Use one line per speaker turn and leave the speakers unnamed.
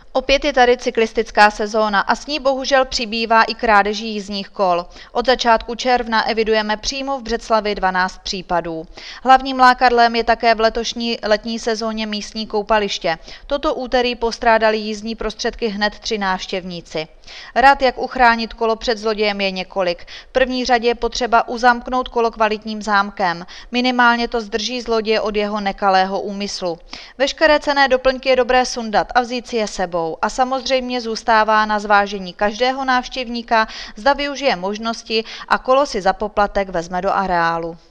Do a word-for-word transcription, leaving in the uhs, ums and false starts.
Opět je tady cyklistická sezóna a s ní bohužel přibývá i krádeží jízdních kol. Od začátku června evidujeme přímo v Břeclavi dvanáct případů. Hlavním lákadlem je také v letošní letní sezóně místní koupaliště. Toto úterý postrádali jízdní prostředky hned tři návštěvníci. Rad, jak uchránit kolo před zlodějem, je několik. V první řadě je potřeba uzamknout kolo kvalitním zámkem. Minimálně to zdrží zloděje od jeho nekalého úmyslu. Veškeré cenné doplňky je dobré sundat a vzít si je sebou. A samozřejmě zůstává na zvážení každého návštěvníka, zda využije možnosti a kolo si za poplatek vezme do areálu.